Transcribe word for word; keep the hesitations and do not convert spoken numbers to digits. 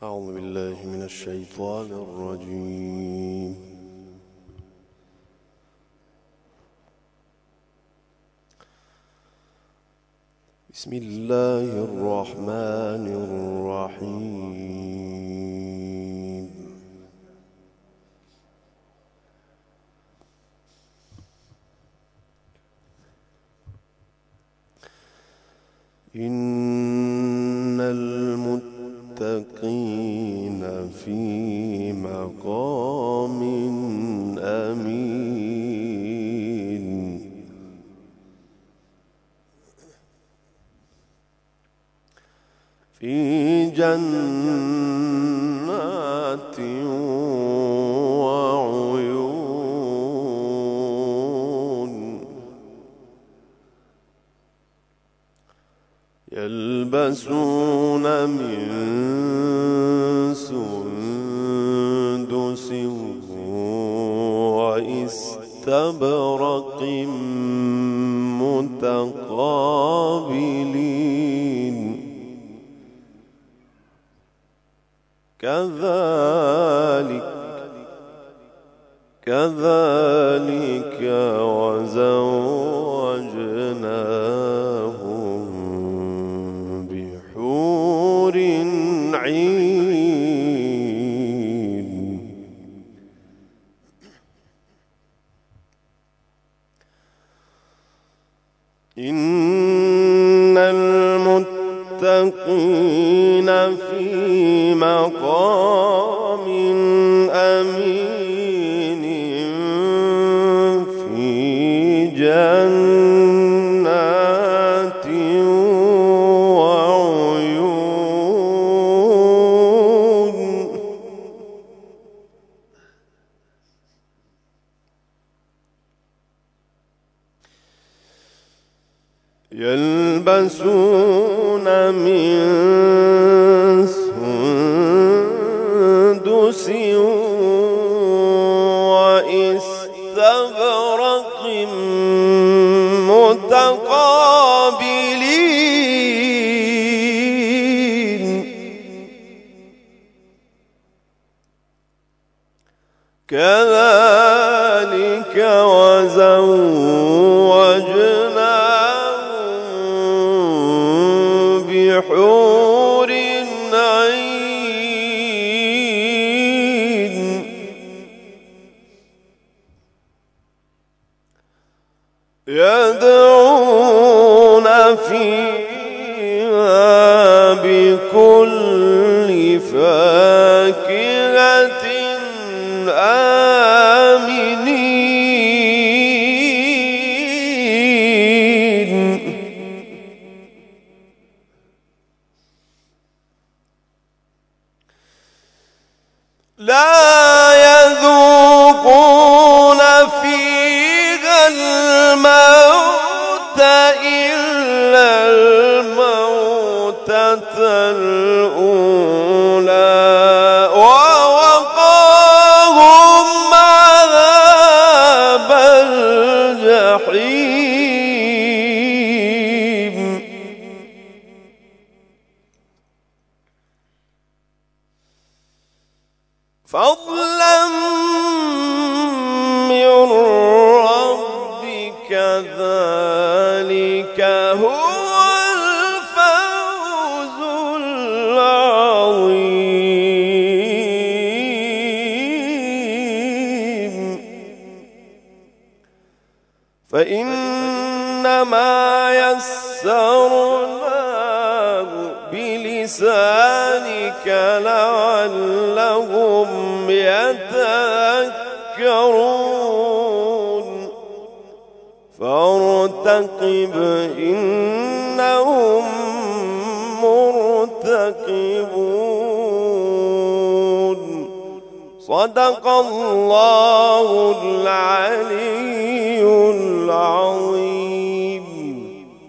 أعوذ بالله من الشيطان الرجيم. بسم الله الرحمن الرحيم. إن المتقين في مقام أمين. في جنات وعيون يلبسون من سندس وإستبرق متقابلين. كذلك كذلك وزوجناهم بحور عين. إن المتقين في مقام أمين في جنات وعيون يلبسون من سندس وإستبرق متقابلين. كذلك وزوجناهم بحور عين. يدعون فيها بكل فاكهة آمنين. لا يذوقون فيها الموت إلا الموتة الأولى ووقاهم عذاب الجحيم. فضلا من ربك ذلك هو الفوز العظيم. فإنما يسرناه بلسانك لعلهم يتذكرون. فارتقب إنهم مرتقبون. صدق الله العلي العظيم.